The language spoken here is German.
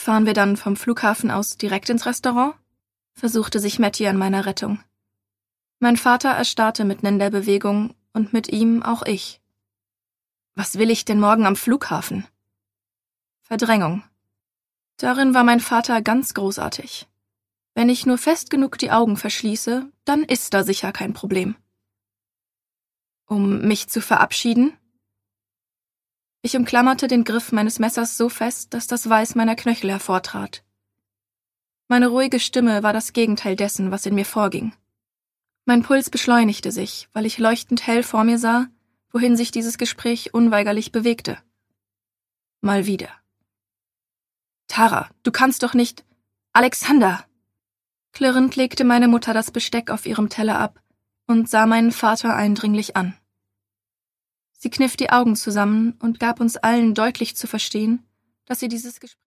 Fahren wir dann vom Flughafen aus direkt ins Restaurant? Versuchte sich Matty an meiner Rettung. Mein Vater erstarrte mitten in der Bewegung und mit ihm auch ich. Was will ich denn morgen am Flughafen? Verdrängung. Darin war mein Vater ganz großartig. Wenn ich nur fest genug die Augen verschließe, dann ist da sicher kein Problem. Um mich zu verabschieden? Ich umklammerte den Griff meines Messers so fest, dass das Weiß meiner Knöchel hervortrat. Meine ruhige Stimme war das Gegenteil dessen, was in mir vorging. Mein Puls beschleunigte sich, weil ich leuchtend hell vor mir sah, wohin sich dieses Gespräch unweigerlich bewegte. Mal wieder. Tara, du kannst doch nicht... Alexander! Klirrend legte meine Mutter das Besteck auf ihrem Teller ab und sah meinen Vater eindringlich an. Sie kniff die Augen zusammen und gab uns allen deutlich zu verstehen, dass sie dieses Gespräch